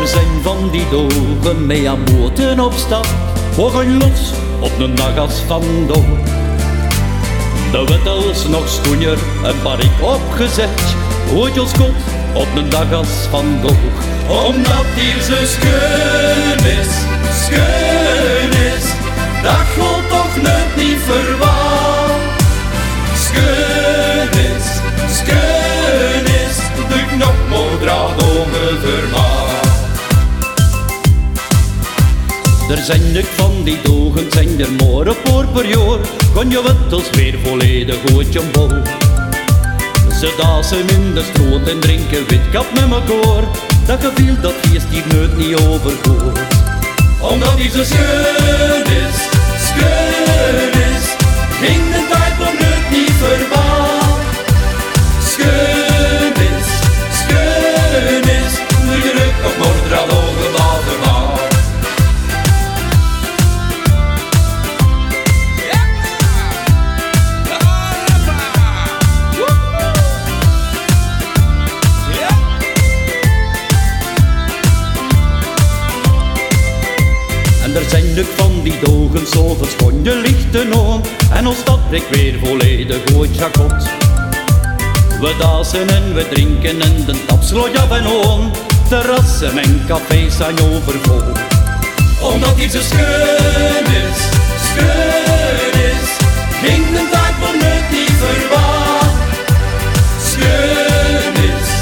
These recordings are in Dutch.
Er zijn van die dogen mee aan boten op stap, volgen los op een dag als vandaag. De wittels nog stoeier, een parik opgezet, ooit als kot op een dag als vandaag. Omdat hier zo scheun is, dat God toch net niet verwacht. Scheun is, de nog maar draad ongevermaakt. Er zijn dik van die dogen, zijn er maar een paar per jaar, kan je wittels weer volledig uit je bol. Ze dansen in de stroot en drinken witkap met elkaar, dat gevoel dat feest hier nooit niet overgoort. Omdat hij zo scheun is, ging de tijd nog nooit niet verwacht. Scheun is, de geluk op Moordraad ongewater maakt. Er zijn dik van die dogen, zoveel schone lichten aan, en ons stad breekt weer volledig uit jakot. We dansen en we drinken en de tap slooit af en aan, terrassen en cafés zijn overvol. Omdat hier zo scheun is, ging de tijd voor nooit niet verwacht. Scheun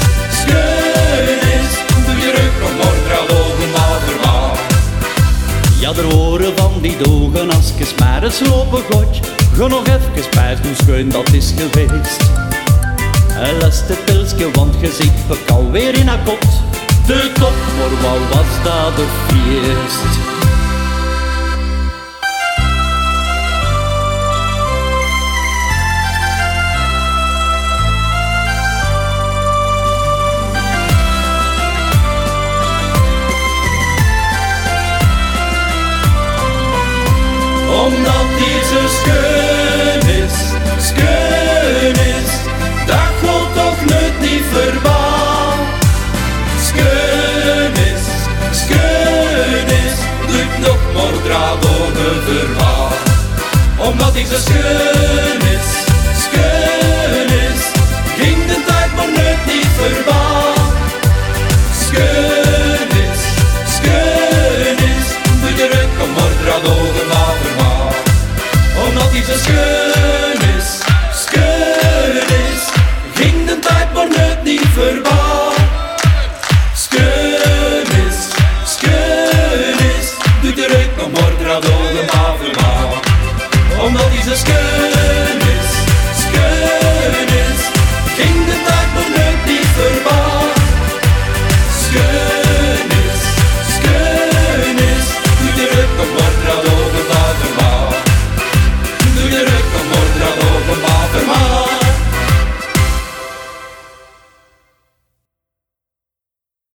is, doe je rug om Moordraad ongewater maakt. Ja, er horen van die dogen als je maar eens lopen goed. Ga nog even spijs hoe scheun dat is geweest. En laat het pilsje, want je zit ook alweer in een kot. De top, maar wat was dat een feest. Omdat hier zo scheun is, dat God toch nooit niet verwacht. Scheun is, lukt nog Moordraad ongeverwacht. Omdat hier zo scheun